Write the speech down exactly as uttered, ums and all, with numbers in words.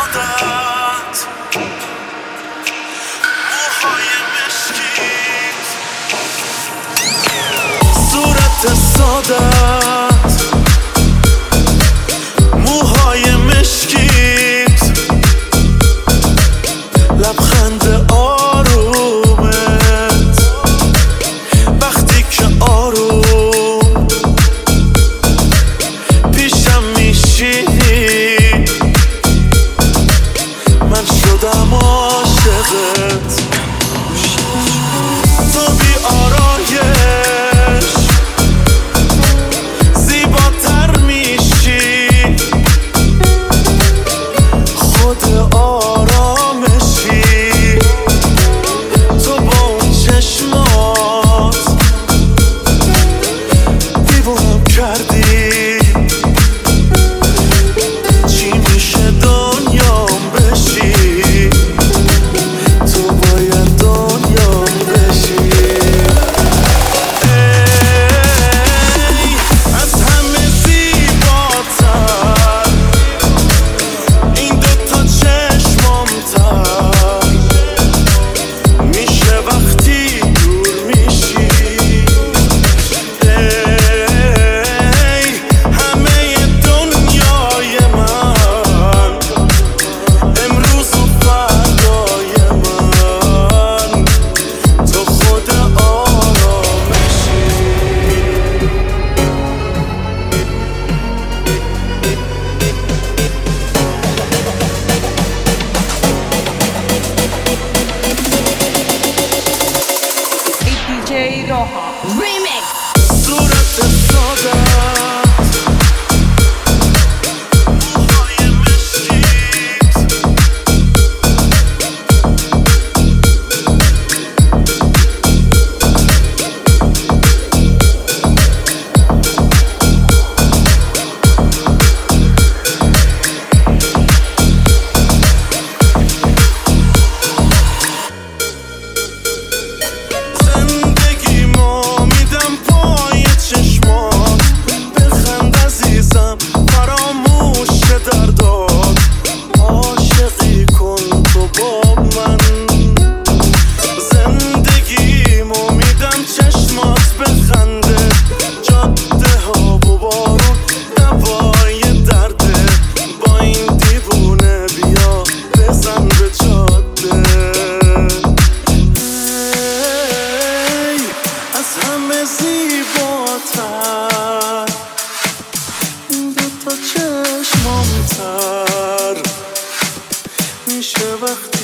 صادت، موهای مشکیت، صورت سادت، موهای مشکیت، لبخند آرومت وقتی که آروم پیشم میشینی، من شدم عاشقت. تو بی آرایش زیباتر میشی، خود آرامشی. تو با اون چشمات دیوونم کردی، چی میشه دنیام بشی، تو باید دنیام بشی. ای از همه زیباتر، این دوتا چشمامتر میشه وقتی دور میشی. ای همه دنیای من، امروز و فردای من، تو خود آرامشی. دی جی روها Remix. صورت سادت، موهای مشکیت، زندگیمو میدم پای چشمات، بخند عزیزم فراموش شه دردات. عاشقی کن تو با من، زندگیمو میدم چشمات بخنده. جاده ها و بارون دوای درده، با این دیوونه بیا بزن به جاده. ای از همه زیباتر، این دوتا چشمامتر میشه وقتی